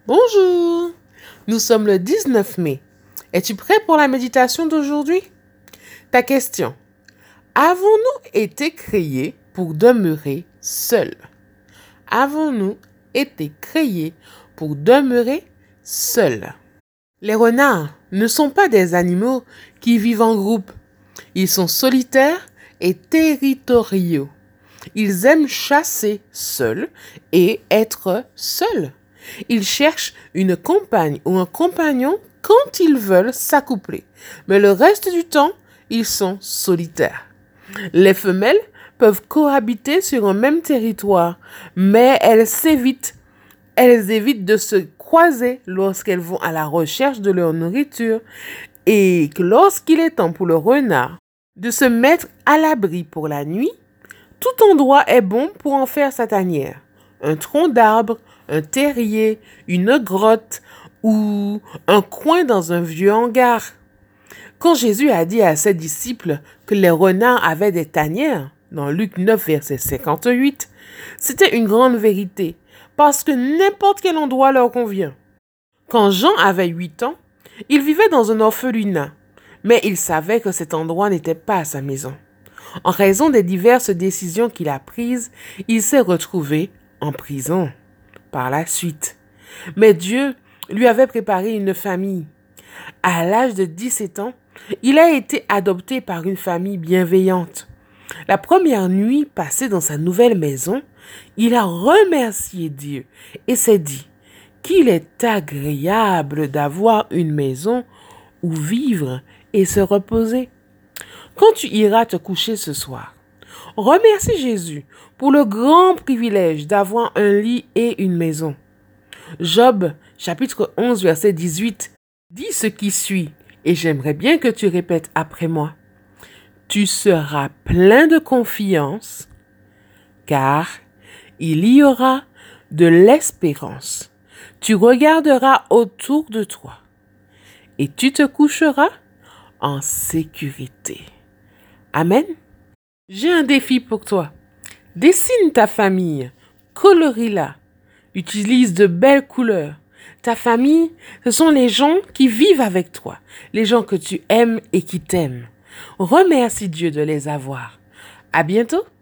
Bonjour, nous sommes le 19 mai. Es-tu prêt pour la méditation d'aujourd'hui? Ta question. Avons-nous été créés pour demeurer seuls? Avons-nous été créés pour demeurer seuls? Les renards ne sont pas des animaux qui vivent en groupe. Ils sont solitaires et territoriaux. Ils aiment chasser seuls et être seuls. Ils cherchent une compagne ou un compagnon quand ils veulent s'accoupler. Mais le reste du temps, ils sont solitaires. Les femelles peuvent cohabiter sur un même territoire, mais elles évitent de se croiser lorsqu'elles vont à la recherche de leur nourriture et que lorsqu'il est temps pour le renard de se mettre à l'abri pour la nuit, tout endroit est bon pour en faire sa tanière. Un tronc d'arbre, un terrier, une grotte ou un coin dans un vieux hangar. Quand Jésus a dit à ses disciples que les renards avaient des tanières, dans Luc 9, verset 58, c'était une grande vérité, parce que n'importe quel endroit leur convient. Quand Jean avait 8 ans, il vivait dans un orphelinat, mais il savait que cet endroit n'était pas sa maison. En raison des diverses décisions qu'il a prises, il s'est retrouvé en prison par la suite. Mais Dieu lui avait préparé une famille. À l'âge de 17 ans, il a été adopté par une famille bienveillante. La première nuit passée dans sa nouvelle maison, il a remercié Dieu et s'est dit qu'il est agréable d'avoir une maison où vivre et se reposer. Quand tu iras te coucher ce soir, remercie Jésus pour le grand privilège d'avoir un lit et une maison. Job, chapitre 11, verset 18, dit ce qui suit, et j'aimerais bien que tu répètes après moi. Tu seras plein de confiance, car il y aura de l'espérance. Tu regarderas autour de toi, et tu te coucheras en sécurité. Amen. J'ai un défi pour toi. Dessine ta famille, colorie-la, utilise de belles couleurs. Ta famille, ce sont les gens qui vivent avec toi, les gens que tu aimes et qui t'aiment. Remercie Dieu de les avoir. À bientôt.